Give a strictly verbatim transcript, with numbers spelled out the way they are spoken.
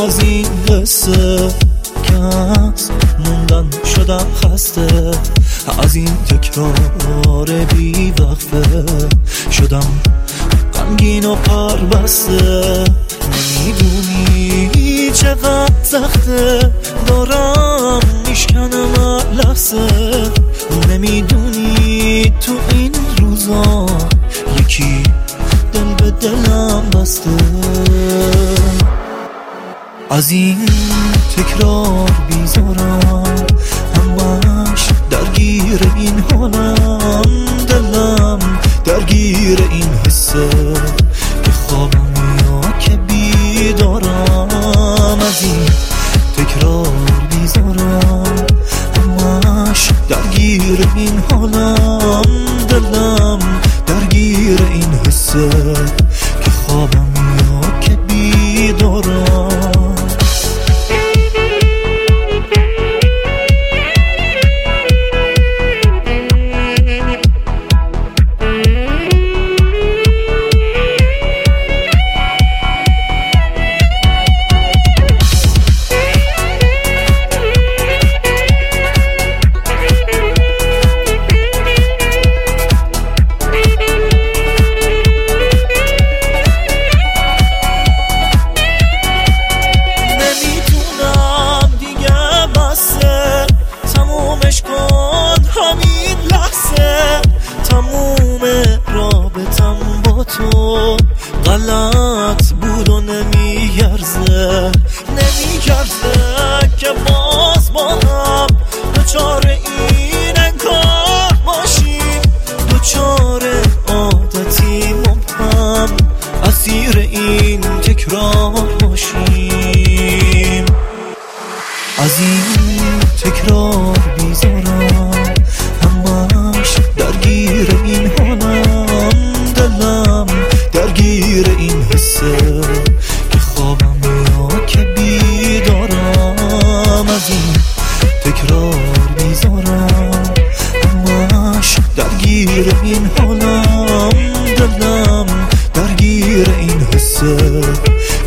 از این قصه که از موندن شدم خسته، از این تکرار بی وقفه شدم غمگین و پربسته. نمیدونی چقدر سخته دارم میشکنم لحظه، نمیدونی تو این روزا یکی دل به دلم بسته. از این تکرار بیزارم، همش درگیر این حالم، دلم درگیر این حسه که خوابم یا که بیدارم. از این تکرار بیزارم، همش درگیر این حالم، دلم درگیر این حسه که خوابم یا که بیدارم. تو غلط بود و نمیگرزه نمیگرزه که باز با هم دوچار این انکار باشیم، دوچار عادتی مبهم اسیر این تکرار باشیم. از این تکرار بیزارم، همش درگیر این حالم، دلم درگیر این حسه که خوابم یا که بیدارم. از این تکرار بیزارم، همش درگیر این حالم، دلم درگیر این حسه